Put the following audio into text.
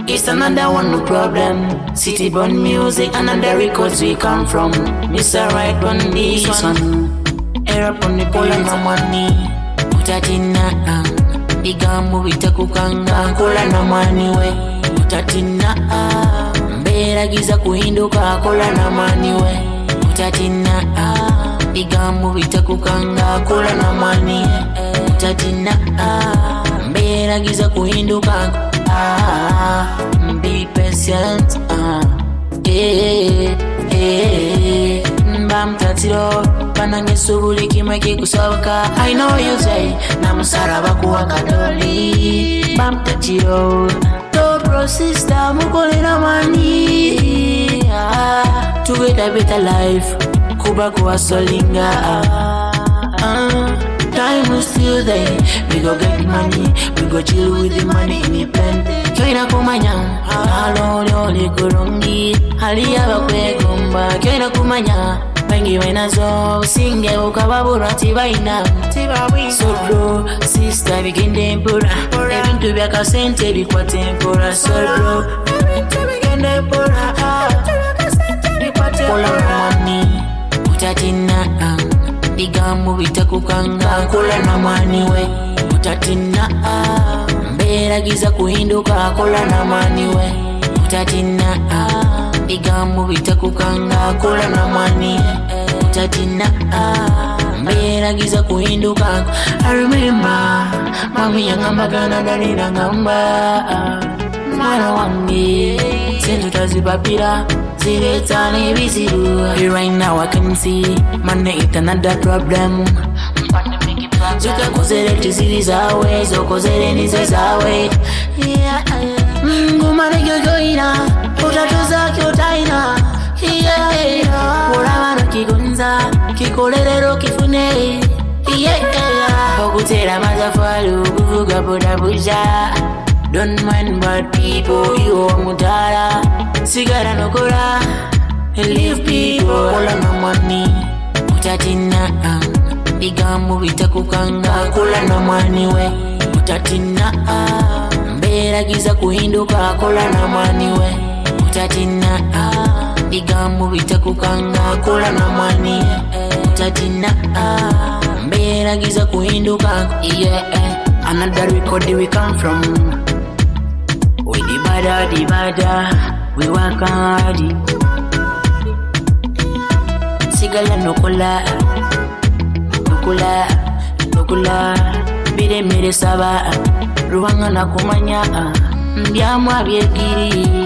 It's another one no problem. City born music, another records we come from. Mr. Right on this one. Air up on the pole and no money. Mutatina, bigambo bitakukanga. Kola na money we. Mutatina, mbera giza kuhinduka. Kola na money we. Mutatina, bigambo bitakukanga. Kola na money. Mutatina, mbera giza kuhinduka. Be patient, Bam tatiro, panange subuli kimweki kusoka. I know you say, namusaraba kuwa kadoli. Bam tatiro, dobro sister mukole na mani. To get a better life, kuba kuwa solinga. Time is still there. We go get money, we go chill with the money in the pen. Kyoina kumanya, halo loli kurungi. Halia bakwe gumba, kyoina kumanya. Wengi wenazo, singe ukababura tibaina. So bro, sister bigende mpura. Ebintu byaka sente bikwa tempura. So bro, ebintu bigende mpura. Bikwa tempura. Kola money, utatina bigambo bitakukanga. Kola na mani we. Utatina, mbera giza kuhinduka. Kola na mani we. Utatina, bigambo bitakukanga. Kola na mani. Utatina, mbera giza kuhinduka. I remember mami yangamba gana dani nangamba. Mwana wange sentu tazibapira. Right now I can see money it another problem. Zuka kozere tiziri zawe, zo kozere nizo zawe. Ngumane gyogoina, utatuza kyotaina. Urabano kigunza, kikolelero kifune. Okutera mazafalu, kuvuga boda buja. Don't mind bad people, you are mutara. Sigara no kora, leave people. Kola na money, utatina, bigambo bitakukanga. Kola na money we, utatina, mbera giza kuhinduka. Kola na money we, utatina, bigambo bitakukanga. Kola na money, utatina, mbera giza kuhinduka. Another record we come from. We the bada, we work hard. Sigala nokula, bire mere saba, ruwanga na kumanya, mbyamwa byekiri.